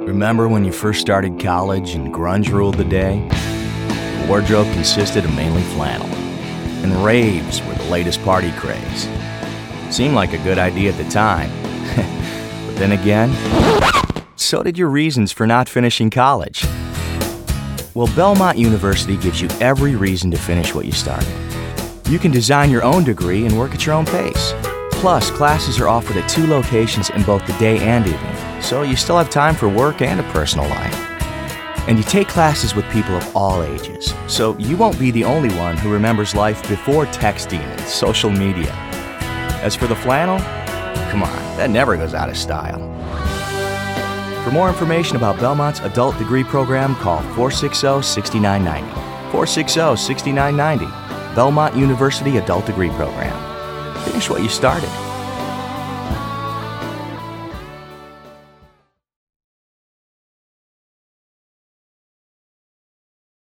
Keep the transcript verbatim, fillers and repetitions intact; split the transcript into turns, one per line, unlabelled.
Remember when you first started college and grunge ruled the day? The wardrobe consisted of mainly flannel, and raves were the latest party craze. Seemed like a good idea at the time, but then again, so did your reasons for not finishing college. Well, Belmont University gives you every reason to finish what you started. You can design your own degree and work at your own pace. Plus, classes are offered at two locations in both the day and evening, so you still have time for work and a personal life. And you take classes with people of all ages, so you won't be the only one who remembers life before texting and social media. As for the flannel, come on, that never goes out of style. For more information about Belmont's adult degree program, call four six zero, six nine nine zero. four six zero, six nine nine zero. Belmont University Adult Degree Program. Finish what you started.